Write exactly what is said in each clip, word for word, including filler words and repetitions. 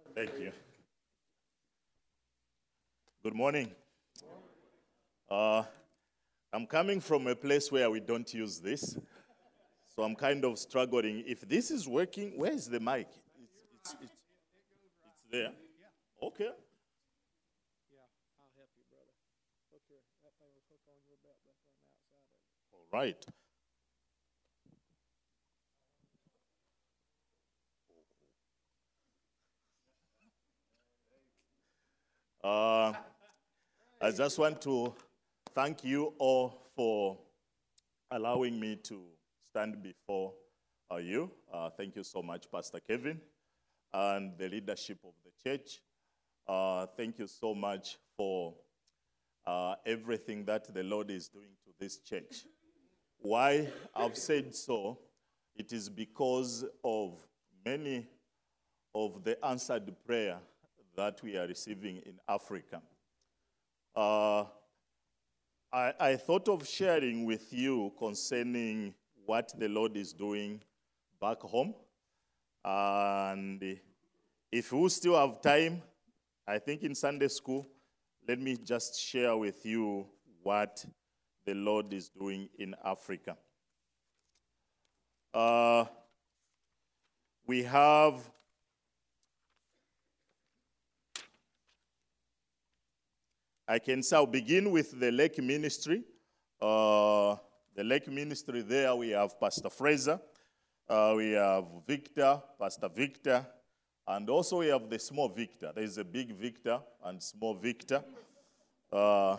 Thank you. Good morning. Uh, I'm coming from a place where we don't use this, so I'm kind of struggling. If this is working, where is the mic? It's, it's, it's, it's there. Okay. Yeah, I'll help you, brother. Look here, that thing was hooked on your belt buckle on the outside of it. All right. Uh, I just want to thank you all for allowing me to stand before uh, you. Uh, thank you so much, Pastor Kevin, and the leadership of the church. Uh, thank you so much for uh, everything that the Lord is doing to this church. Why I've said so, it is because of many of the answered prayer that we are receiving in Africa. Uh, I, I thought of sharing with you concerning what the Lord is doing back home. And if we still have time, I think in Sunday school, let me just share with you what the Lord is doing in Africa. Uh, we have I can say I'll begin with the Lake Ministry. Uh, the Lake Ministry there, we have Pastor Fraser, uh, we have Victor, Pastor Victor, and also we have the small Victor. There is a big Victor and small Victor. Uh,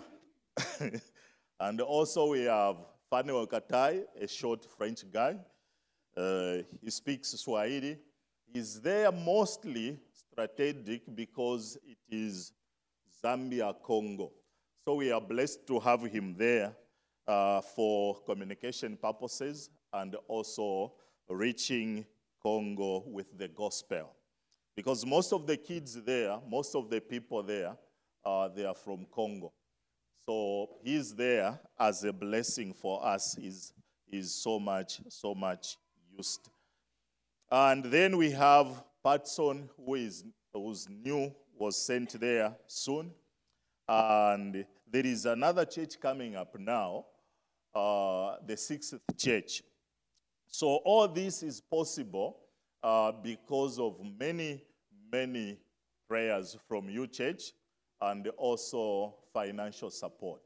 and also we have Fanuel Katai, a short French guy. Uh, he speaks Swahili. He's there mostly strategic because it is Zambia, Congo. So we are blessed to have him there uh, for communication purposes and also reaching Congo with the gospel. Because most of the kids there, most of the people there, uh, they are from Congo. So he's there as a blessing for us. He's, he's so much, so much used. And then we have Patson, who is who's new, was sent there soon. And there is another church coming up now, uh, the Sixth Church. So all this is possible uh, because of many, many prayers from you, church, and also financial support.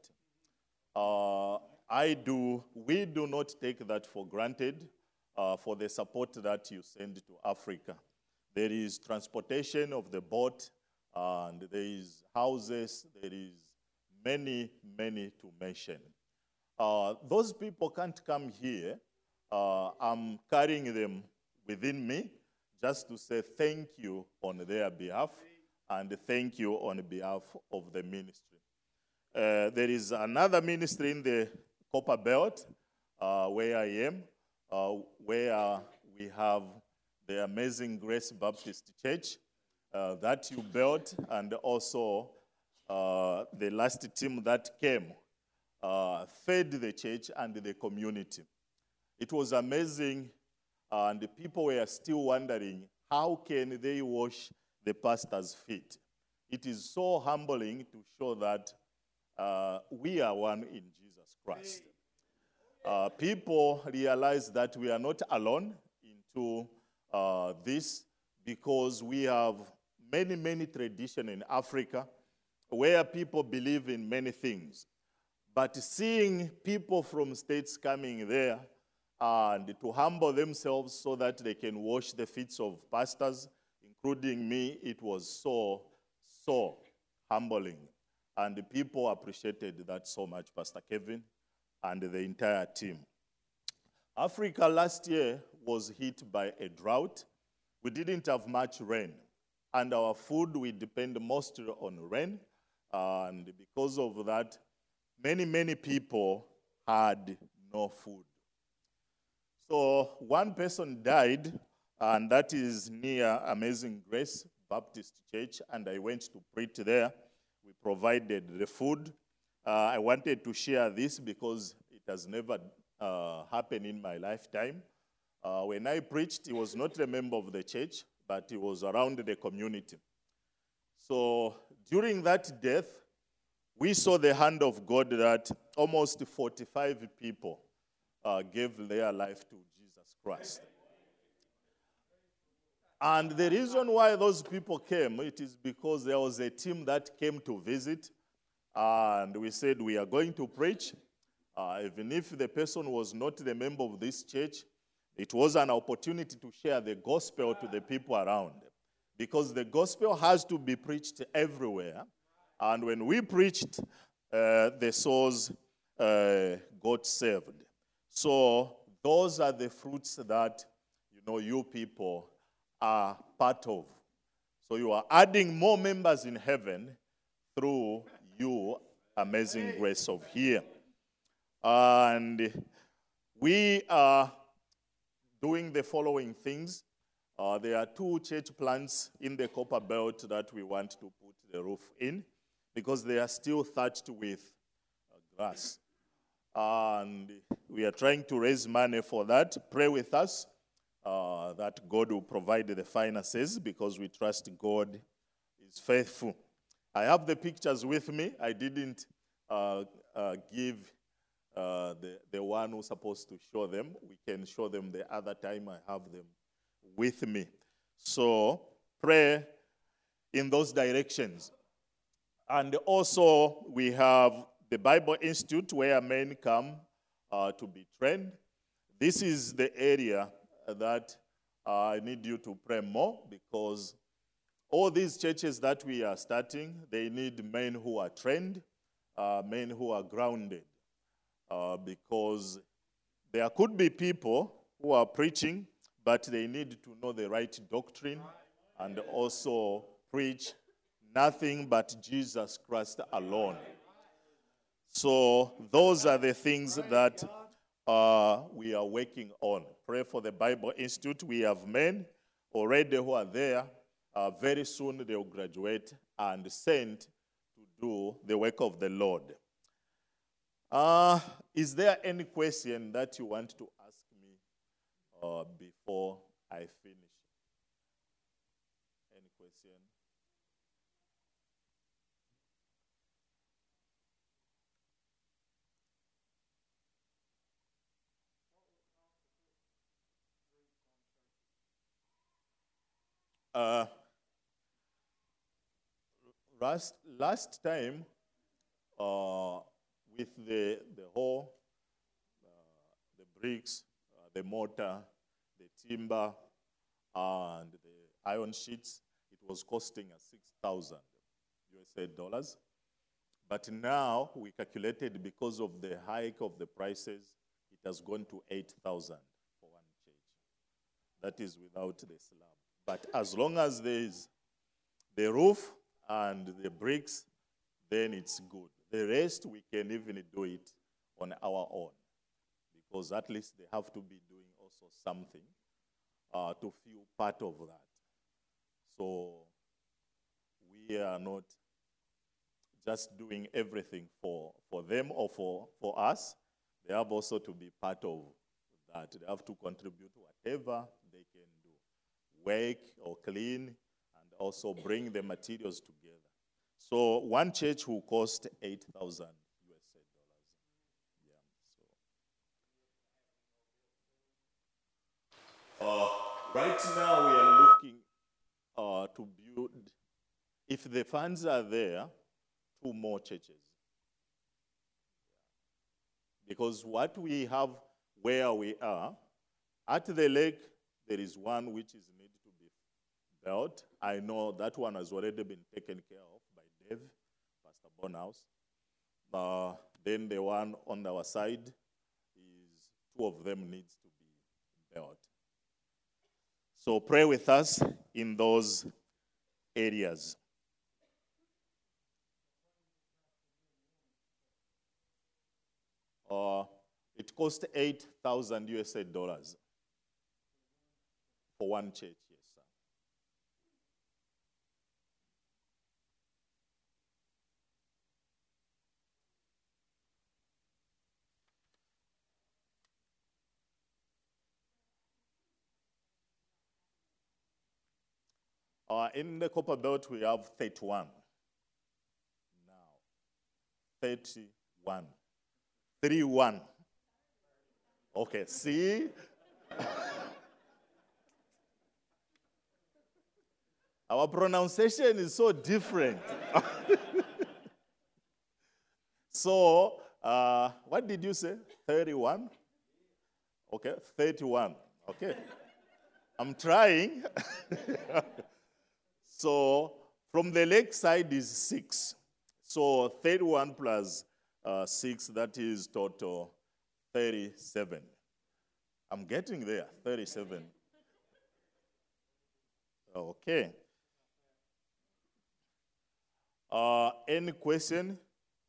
Uh, I do, we do not take that for granted uh, for the support that you send to Africa. There is transportation of the boat, and there is houses, there is many, many to mention. Uh, those people can't come here. Uh, I'm carrying them within me just to say thank you on their behalf and thank you on behalf of the ministry. Uh, there is another ministry in the Copper Belt uh, where I am, uh, where we have the Amazing Grace Baptist Church uh, that you built, and also uh, the last team that came uh, fed the church and the community. It was amazing, uh, and the people were still wondering, how can they wash the pastor's feet? It is so humbling to show that uh, we are one in Jesus Christ. Uh, people realize that we are not alone into uh, this, because we have many, many traditions in Africa where people believe in many things. But seeing people from states coming there and to humble themselves so that they can wash the feet of pastors, including me, it was so, so humbling. And the people appreciated that so much, Pastor Kevin and the entire team. Africa last year was hit by a drought. We didn't have much rain. And our food, we depend mostly on rain. And because of that, many, many people had no food. So one person died, and that is near Amazing Grace Baptist Church, and I went to preach there. We provided the food. Uh, I wanted to share this because it has never uh, happened in my lifetime. Uh, when I preached, he was not a member of the church, but he was around the community. So during that death, we saw the hand of God that almost forty-five people uh, gave their life to Jesus Christ. And the reason why those people came, it is because there was a team that came to visit, and we said we are going to preach. Uh, even if the person was not a member of this church, it was an opportunity to share the gospel to the people around. Because the gospel has to be preached everywhere. And when we preached, uh, the souls uh, got saved. So those are the fruits that, you know, you people are part of. So you are adding more members in heaven through you amazing grace of here. And we are doing the following things. Uh, there are two church plants in the Copper Belt that we want to put the roof in because they are still thatched with uh, grass. And we are trying to raise money for that. Pray with us uh, that God will provide the finances because we trust God is faithful. I have the pictures with me. I didn't uh, uh, give uh, the, the one who's supposed to show them. We can show them the other time. I have them with me. So pray in those directions. And also we have the Bible Institute where men come uh, to be trained. This is the area that uh, I need you to pray more because all these churches that we are starting, they need men who are trained, uh, men who are grounded. Uh, because there could be people who are preaching, but they need to know the right doctrine and also preach nothing but Jesus Christ alone. So those are the things that uh, we are working on. Pray for the Bible Institute. We have men already who are there. Uh, very soon they will graduate and sent to do the work of the Lord. Uh, is there any question that you want to ask me uh, before I finish? Any question? Uh, last, last time, uh, with the, the whole, uh, the bricks, uh, the mortar, the timber, and the iron sheets, it was costing us six thousand U S A dollars. But now we calculated because of the hike of the prices, it has gone to eight thousand for one church. That is without the slab. But as long as there is the roof and the bricks, then it's good. The rest, we can even do it on our own. Because at least they have to be doing also something uh, to feel part of that. So we are not just doing everything for, for them or for, for us. They have also to be part of that. They have to contribute whatever they can do. Work or clean and also bring the materials together. So one church will cost eight thousand U S A dollars. Yeah, so. Uh, right now we are looking uh, to build, if the funds are there, two more churches. Because what we have where we are, at the lake, there is one which is need to be built. I know that one has already been taken care of by Dave, Pastor Bonhouse. Uh, then the one on our side is two of them needs to be built. So pray with us in those areas. Uh, it cost eight thousand U S A dollars for one church, yes, sir. Uh, in the Copper Belt, we have thirty-one. Now, thirty-one. three one. Okay, see? Our pronunciation is so different. So, uh, what did you say? thirty-one? Okay, thirty-one. Okay. I'm trying. So, from the lake side is six. So, thirty-one plus uh, six, that is total thirty-seven. I'm getting there, thirty-seven. Okay. Uh, any question?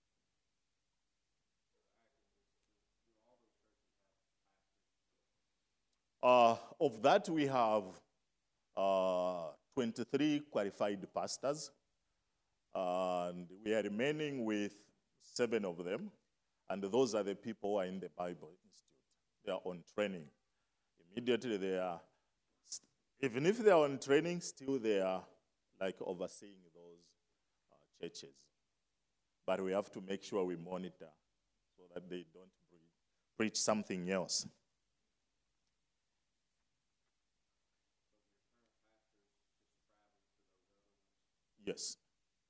Uh, of that, we have uh, twenty-three qualified pastors, and we are remaining with seven of them, and those are the people who are in the Bible Institute. They are on training. Immediately they are, even if they are on training, still they are like overseeing those uh, churches. But we have to make sure we monitor so that they don't preach something else. Yes.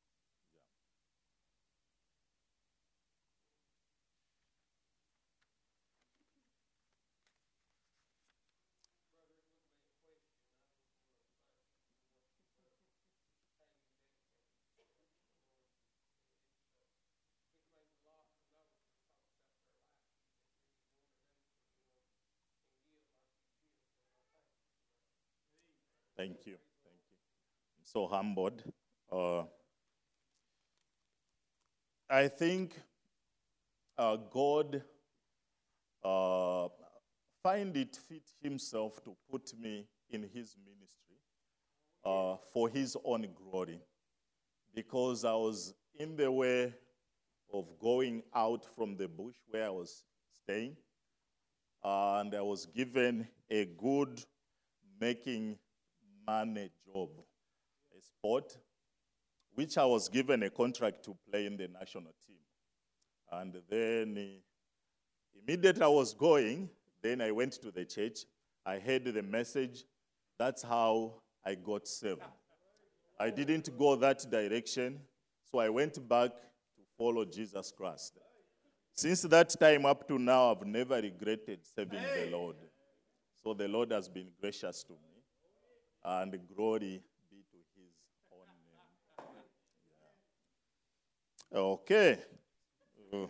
Thank you. Thank you. I'm so humbled. Uh, I think uh, God uh, find it fit himself to put me in his ministry uh, for his own glory, because I was in the way of going out from the bush where I was staying, and I was given a good making money job, a sport, which I was given a contract to play in the national team. And then uh, immediately I was going, then I went to the church. I heard the message. That's how I got saved. I didn't go that direction, so I went back to follow Jesus Christ. Since that time up to now, I've never regretted serving the Lord. So the Lord has been gracious to me, and glory be to his own name. Yeah. Okay. Uh,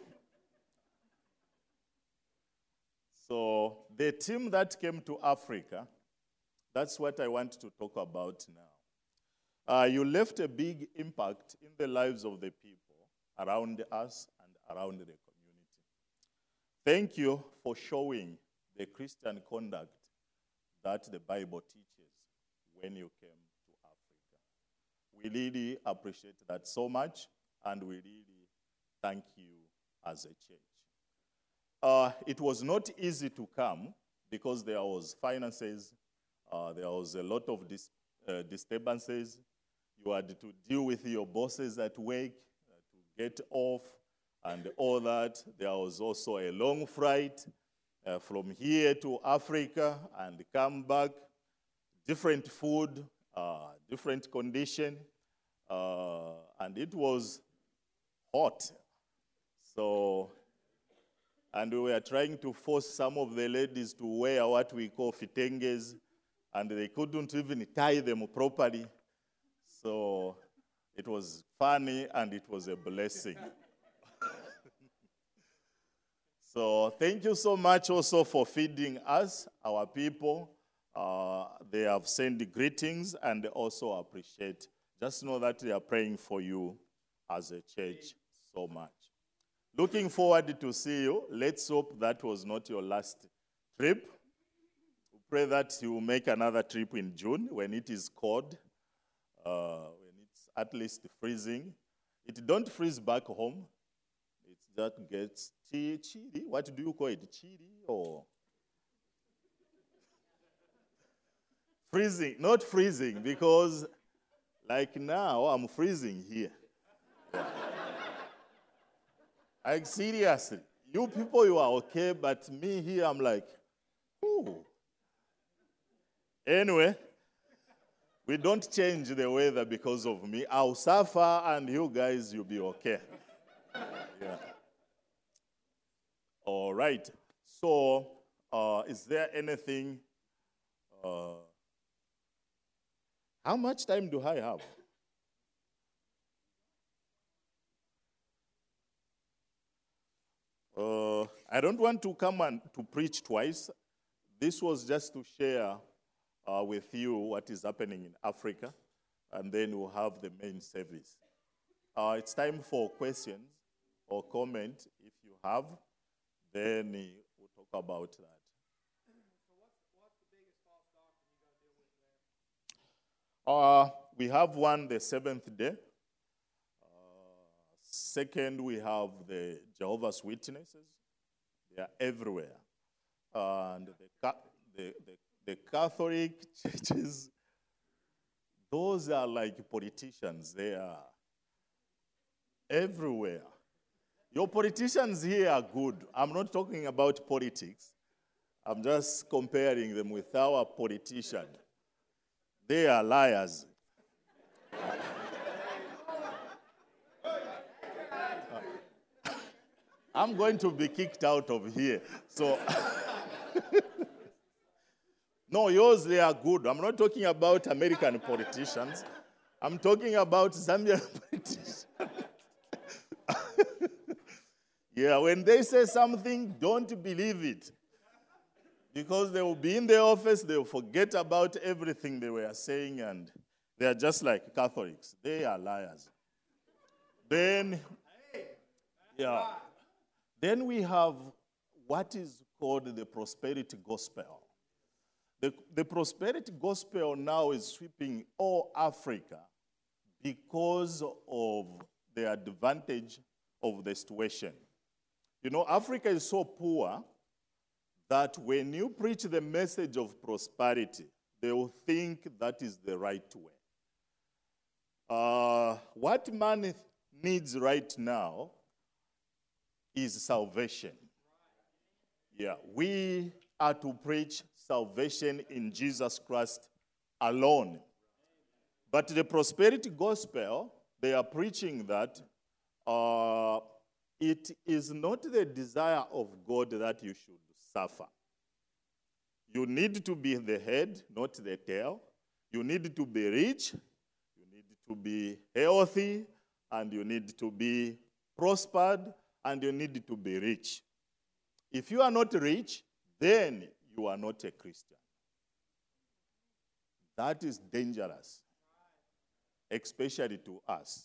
So the team that came to Africa, that's what I want to talk about now. Uh, you left a big impact in the lives of the people around us and around the community. Thank you for showing the Christian conduct that the Bible teaches when you came to Africa. We really appreciate that so much, and we really thank you as a church. Uh, it was not easy to come because there was finances, uh, there was a lot of dis uh, disturbances. You had to deal with your bosses at work uh, to get off and all that. There was also a long flight uh, from here to Africa and come back. Different food, uh, different condition, uh, and it was hot. So. And we were trying to force some of the ladies to wear what we call fitenges, and they couldn't even tie them properly. So it was funny, and it was a blessing. So thank you so much also for feeding us, our people. Uh, they have sent greetings and also appreciate. Just know that they are praying for you as a church so much. Looking forward to see you. Let's hope that was not your last trip. We pray that you will make another trip in June when it is cold, uh, when it's at least freezing. It don't freeze back home. It just gets chilly. What do you call it? Chilly or? Freezing, not freezing, because Like now, I'm freezing here. Like seriously, you people, you are okay, but me here, I'm like, ooh. Anyway, we don't change the weather because of me. I'll suffer, and you guys, you'll be okay. Yeah. All right. So, uh, is there anything? Uh, how much time do I have? Uh, I don't want to come and to preach twice. This was just to share uh, with you what is happening in Africa, and then we'll have the main service. Uh, it's time for questions or comment. If you have, then uh, we'll talk about that. So what's, what's the biggest false doctrine you got to deal with there? Uh, we have one, the seventh day. Uh, second, we have the Jehovah's Witnesses. They are everywhere. And the, the, the, the Catholic churches, those are like politicians. They are everywhere. Your politicians here are good. I'm not talking about politics. I'm just comparing them with our politicians. They are liars. I'm going to be kicked out of here. So, no, yours, they are good. I'm not talking about American politicians. I'm talking about Zambian politicians. Yeah, when they say something, don't believe it. Because they will be in the office, they will forget about everything they were saying, and they are just like Catholics. They are liars. Then, yeah. Then we have what is called the prosperity gospel. The, the prosperity gospel now is sweeping all Africa because of the advantage of the situation. You know, Africa is so poor that when you preach the message of prosperity, they will think that is the right way. Uh, what man needs right now is salvation. Yeah, we are to preach salvation in Jesus Christ alone. But the prosperity gospel, they are preaching that uh, it is not the desire of God that you should suffer. You need to be the head, not the tail. You need to be rich. You need to be healthy. And you need to be prospered. And you need to be rich. If you are not rich, then you are not a Christian. That is dangerous, especially to us.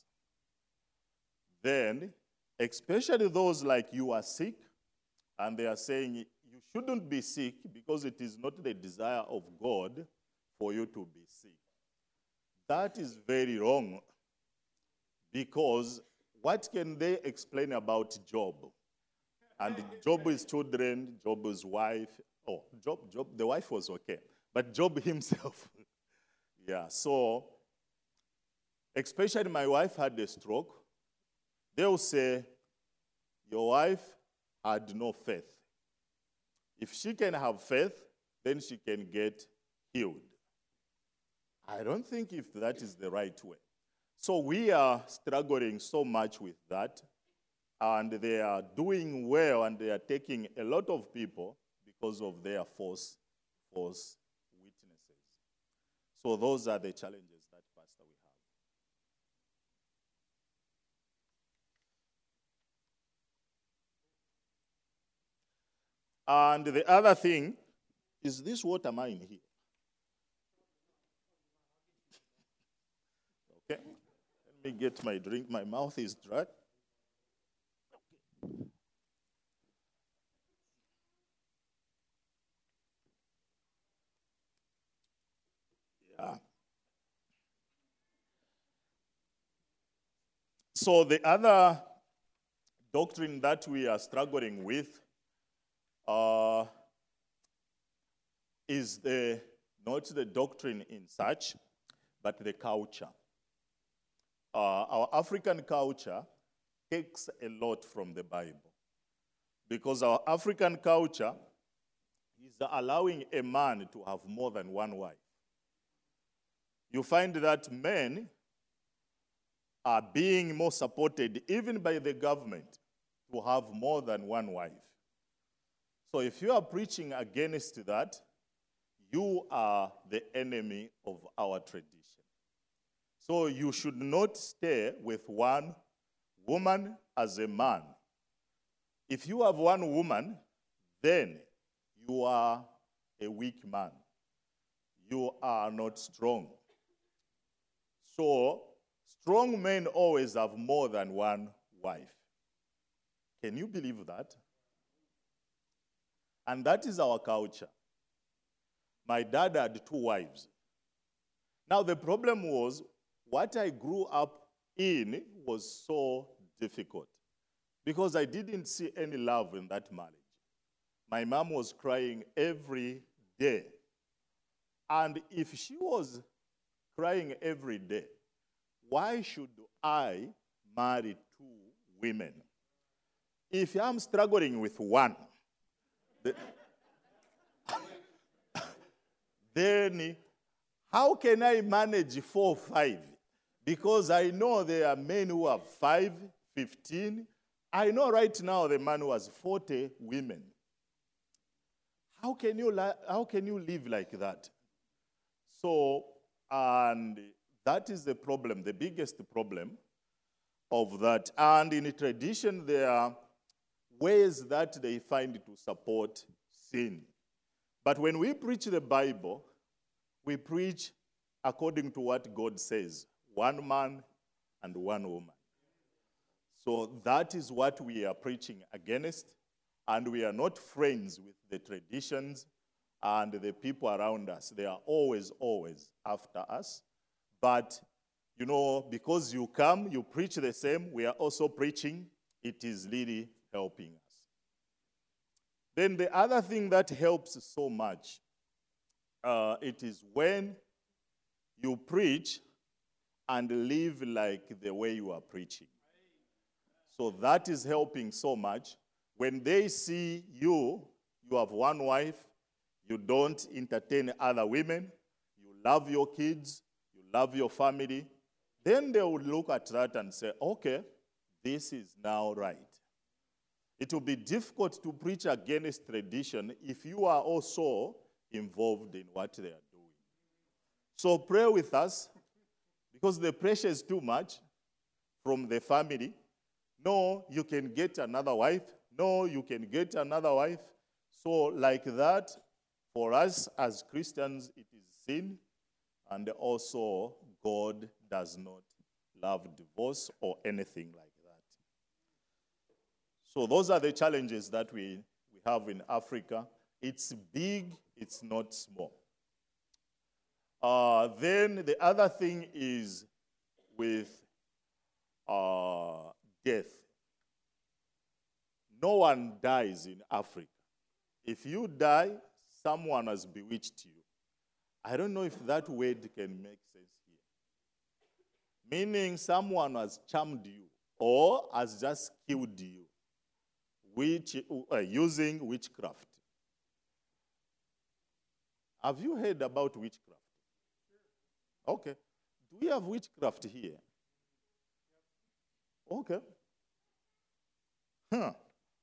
Then, especially those like you are sick, and they are saying you shouldn't be sick because it is not the desire of God for you to be sick. That is very wrong, because what can they explain about Job? And Job's children, Job's wife, oh, Job, Job, the wife was okay, but Job himself, yeah, so, especially my wife had a stroke, they will say, your wife had no faith. If she can have faith, then she can get healed. I don't think if that is the right way. So we are struggling so much with that, and they are doing well, and they are taking a lot of people because of their false, false witnesses. So those are the challenges that, Pastor, we have. And the other thing is this water mine here. Okay, let me get my drink. My mouth is dry. Yeah. So the other doctrine that we are struggling with uh, is the not the doctrine in such, but the culture. uh, our African culture takes a lot from the Bible. Because our African culture is allowing a man to have more than one wife. You find that men are being more supported, even by the government, to have more than one wife. So if you are preaching against that, you are the enemy of our tradition. So you should not stay with one woman as a man. If you have one woman, then you are a weak man. You are not strong. So, strong men always have more than one wife. Can you believe that? And that is our culture. My dad had two wives. Now, the problem was, what I grew up in was so difficult because I didn't see any love in that marriage. My mom was crying every day. And if she was crying every day, why should I marry two women? If I'm struggling with one, the, then how can I manage four or five? Because I know there are men who have five, fifteen. I know right now the man who has forty women. How can you, how can you live like that? So, and that is the problem, the biggest problem of that. And in tradition, there are ways that they find to support sin. But when we preach the Bible, we preach according to what God says, one man and one woman. So that is what we are preaching against, and we are not friends with the traditions and the people around us. They are always, always after us. But, you know, because you come, you preach the same, we are also preaching, it is really helping us. Then the other thing that helps so much, uh, it is when you preach and live like the way you are preaching. So that is helping so much. When they see you, you have one wife, you don't entertain other women, you love your kids, you love your family, then they would look at that and say, okay, this is now right. It will be difficult to preach against tradition if you are also involved in what they are doing. So pray with us, because the pressure is too much from the family. No, you can get another wife. No, you can get another wife. So like that, for us as Christians, it is sin. And also, God does not love divorce or anything like that. So those are the challenges that we, we have in Africa. It's big, it's not small. Uh, then the other thing is with uh, death. No one dies in Africa. If you die, someone has bewitched you. I don't know if that word can make sense here. Meaning someone has charmed you or has just killed you, which, uh, using witchcraft. Have you heard about witchcraft? Okay. Do we have witchcraft here? Okay. Huh.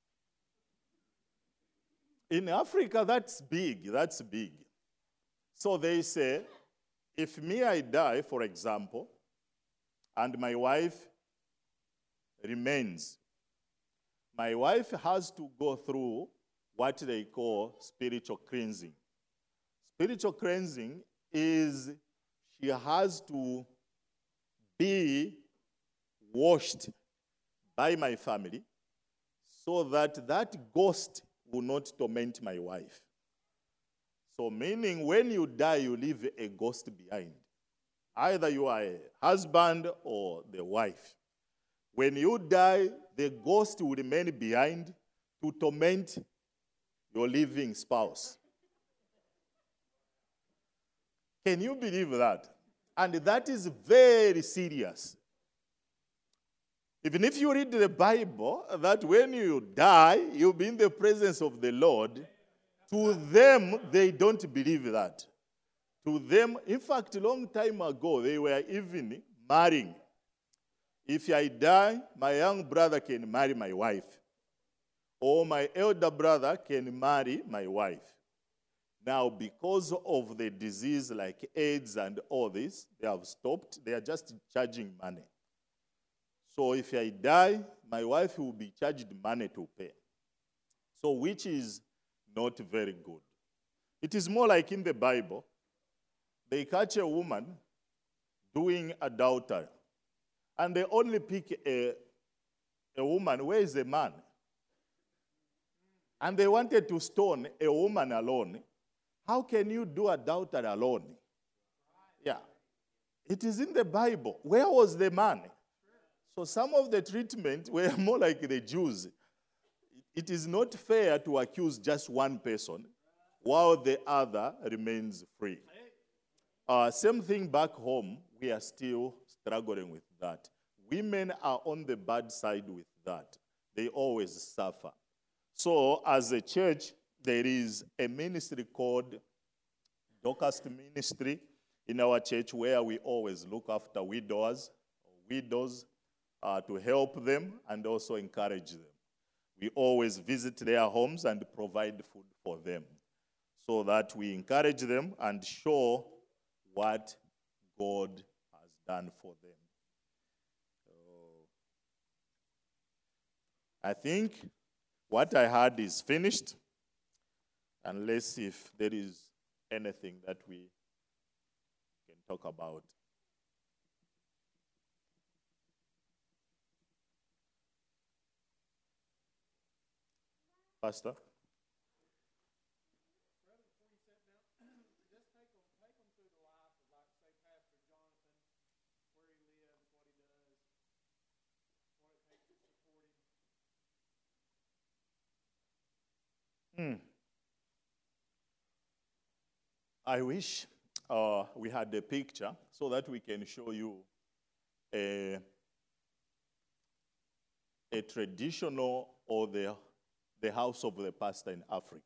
In Africa, that's big, that's big. So they say, if me, I die, for example, and my wife remains, my wife has to go through what they call spiritual cleansing. Spiritual cleansing is she has to be washed by my family so that that ghost will not torment my wife. So meaning when you die, you leave a ghost behind. Either you are a husband or the wife. When you die, the ghost will remain behind to torment your living spouse. Can you believe that? And that is very serious. Even if you read the Bible, that when you die, you'll be in the presence of the Lord. To them, they don't believe that. To them, in fact, a long time ago, they were even marrying. If I die, my young brother can marry my wife. Or my elder brother can marry my wife. Now, because of the disease like AIDS and all this, they have stopped. They are just charging money. So if I die, my wife will be charged money to pay. So which is not very good. It is more like in the Bible, they catch a woman doing adultery, and they only pick a, a woman. Where is the man? And they wanted to stone a woman alone. How can you do adultery alone? Yeah. It is in the Bible. Where was the man? So some of the treatment were more like the Jews. It is not fair to accuse just one person while the other remains free. Uh, same thing back home, we are still struggling with that. Women are on the bad side with that. They always suffer. So as a church, there is a ministry called Dorcas Ministry in our church where we always look after widowers, widows, uh, to help them and also encourage them. We always visit their homes and provide food for them so that we encourage them and show what God has done for them. So, I think what I had is finished, unless if there is anything that we can talk about. Pastor? Hmm. I wish uh, we had a picture so that we can show you a, a traditional or the, the house of the pastor in Africa.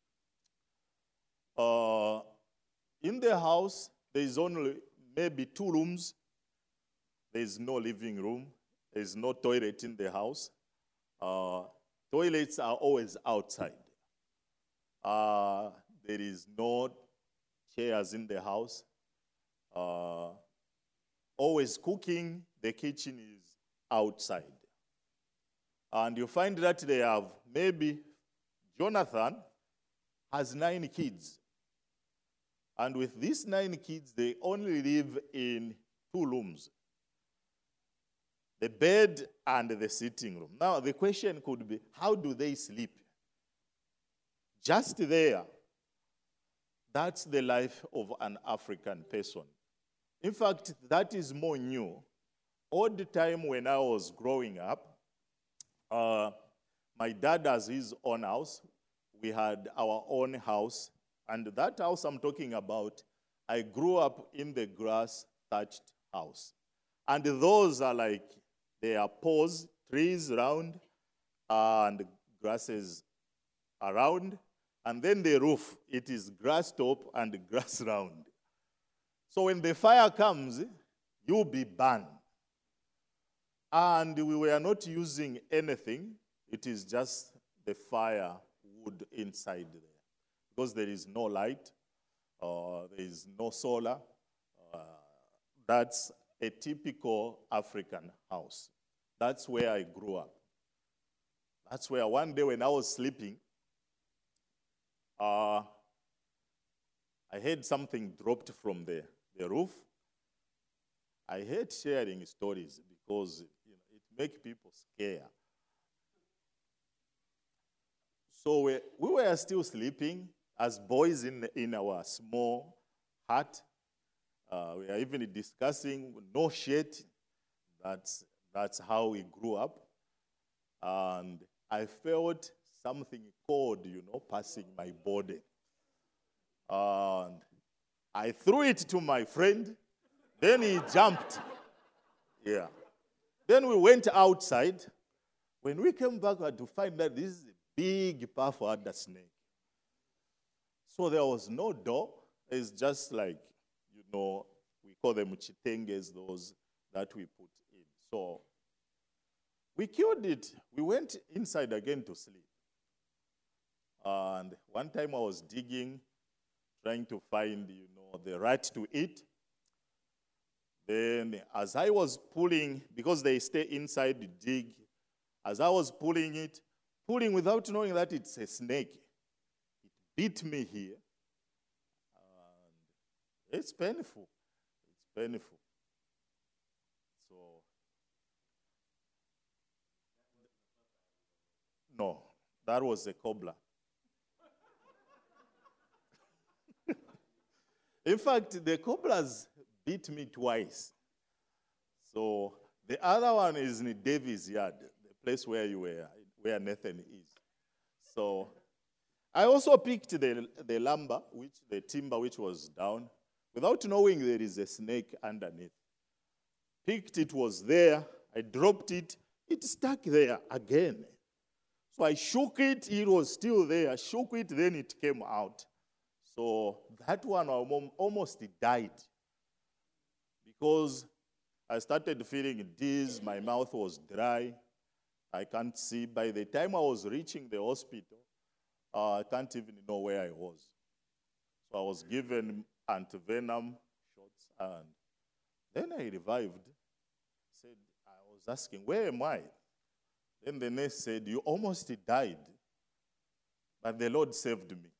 Uh, in the house, there is only maybe two rooms. There is no living room. There is no toilet in the house. Uh, toilets are always outside. Uh, there is no chairs in the house. Uh, always cooking, the kitchen is outside. And you find that they have, maybe Jonathan has nine kids. And with these nine kids, they only live in two rooms, the bed and the sitting room. Now, the question could be, how do they sleep? Just there. That's the life of an African person. In fact, that is more new. All the time when I was growing up, uh, my dad has his own house. We had our own house. And that house I'm talking about, I grew up in the grass-thatched house. And those are like, they are poles, trees around, and grasses around. And then the roof, it is grass top and grass round. So when the fire comes, you'll be burned. And we were not using anything. It is just the firewood inside there. Because there is no light, uh, there is no solar. Uh, that's a typical African house. That's where I grew up. That's where one day when I was sleeping, Uh, I heard something dropped from the, the roof. I hate sharing stories because you know, it makes people scared. So we, we were still sleeping as boys in, in our small hut. Uh, we are even discussing no shade. That's, that's how we grew up. And I felt something cold, you know, passing my body. And I threw it to my friend. Then he jumped. Yeah. Then we went outside. When we came back, we had to find that this is a big, powerful adder snake. So there was no door. It's just like, you know, we call them chitenges, those that we put in. So we killed it. We went inside again to sleep. And one time I was digging, trying to find, you know, the rat to eat. Then as I was pulling, because they stay inside the dig, as I was pulling it, pulling without knowing that it's a snake, it bit me here. And it's painful. It's painful. So, no, that was a cobbler. In fact, the cobblers beat me twice. So the other one is in Davis' yard, the place where you were, where Nathan is. So I also picked the, the lumber, which the timber which was down, without knowing there is a snake underneath. Picked it, was there. I dropped it. It stuck there again. So I shook it. It was still there. I shook it, then it came out. So that one almost died because I started feeling dizzy. My mouth was dry. I can't see. By the time I was reaching the hospital, uh, I can't even know where I was. So I was given antivenom shots, and then I revived. Said, I was asking, where am I? Then the nurse said, you almost died, but the Lord saved me.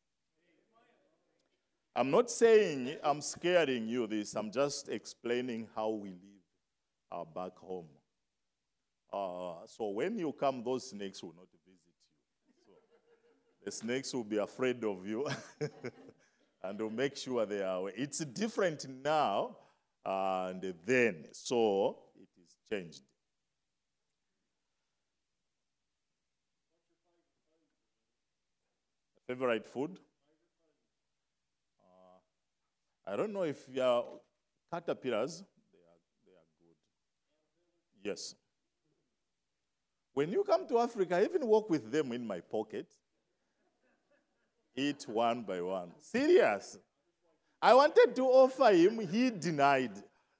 I'm not saying I'm scaring you this. I'm just explaining how we live uh, back home. Uh, so when you come, those snakes will not visit you. So the snakes will be afraid of you and will make sure they are away. It's different now and then. So it is changed. Favorite food? I don't know if you are caterpillars. They are, they are good. Yes. When you come to Africa, I even walk with them in my pocket. Eat one by one. Serious. I wanted to offer him. He denied.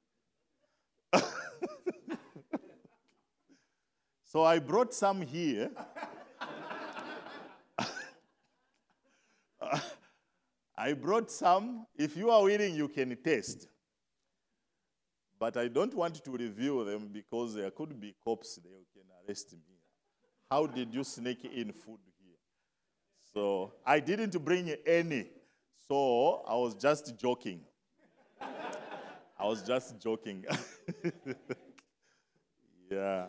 So I brought some here. I brought some. If you are willing, you can taste. But I don't want to reveal them because there could be cops. They can arrest me. How did you sneak in food here? So I didn't bring any. So I was just joking. I was just joking. Yeah.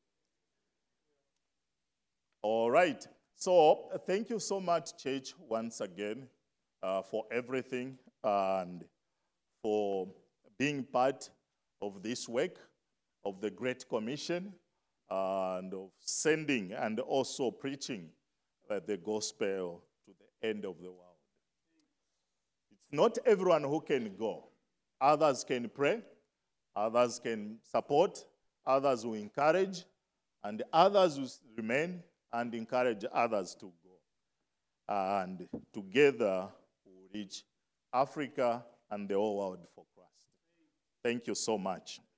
All right. So thank you so much, church, once again. Uh, for everything and for being part of this work of the Great Commission and of sending and also preaching uh, the gospel to the end of the world. It's not everyone who can go. Others can pray, others can support, others will encourage, and others will remain and encourage others to go. And together, reach Africa and the whole world for Christ. Thank you so much.